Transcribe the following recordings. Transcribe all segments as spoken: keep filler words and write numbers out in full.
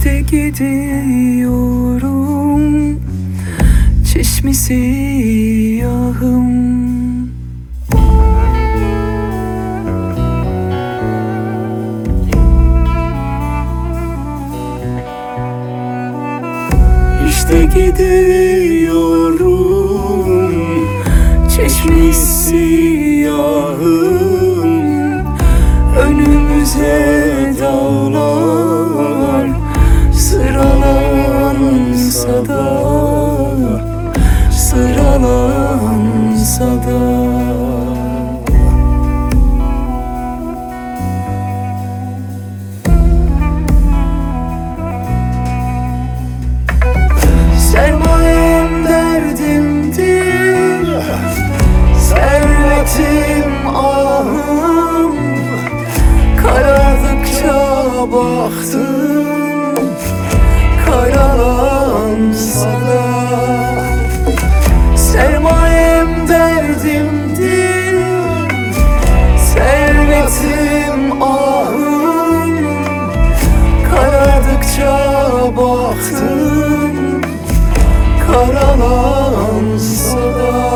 İşte gidiyorum, çeşmi siyahım. İşte gidiyorum, çeşmi siyahım. Önümüze dağlar sıralansa da, sıralansa da. Sermayem derdimdir, servetim ahım. Karardıkça baktım, karalansa da. Sermayem derdimdir, servetim ahım. Karardıkça baktım, karalansa da.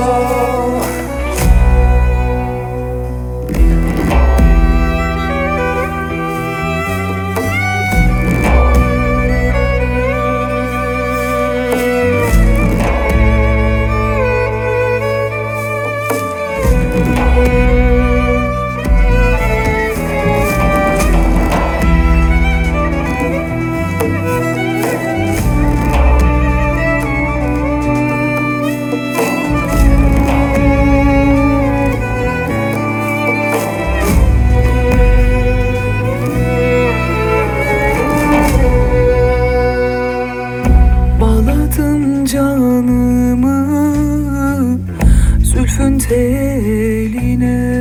Canımı zülfün teline,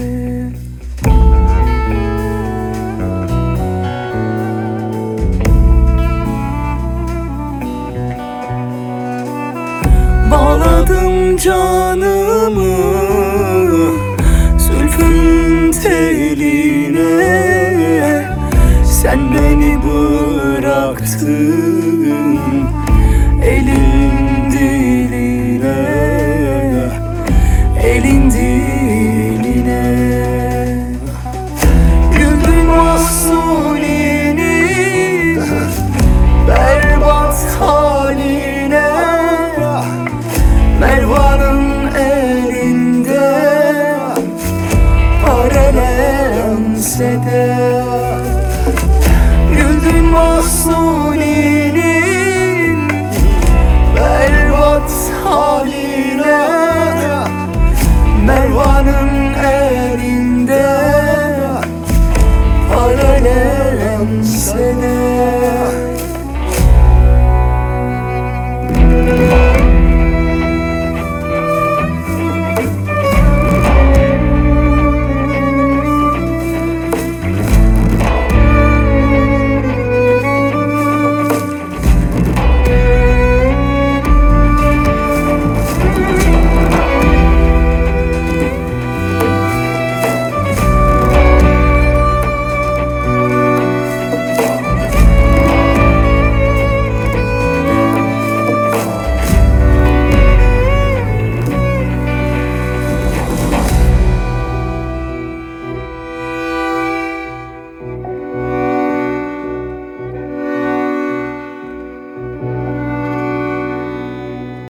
bağladım canımı zülfün teline. Sen beni bıraktın elin diline, elin diline. Güldün mahzuninin berbat haline. Mervan'ın elinde parelense de. Güldün mahzuninin berbat hali.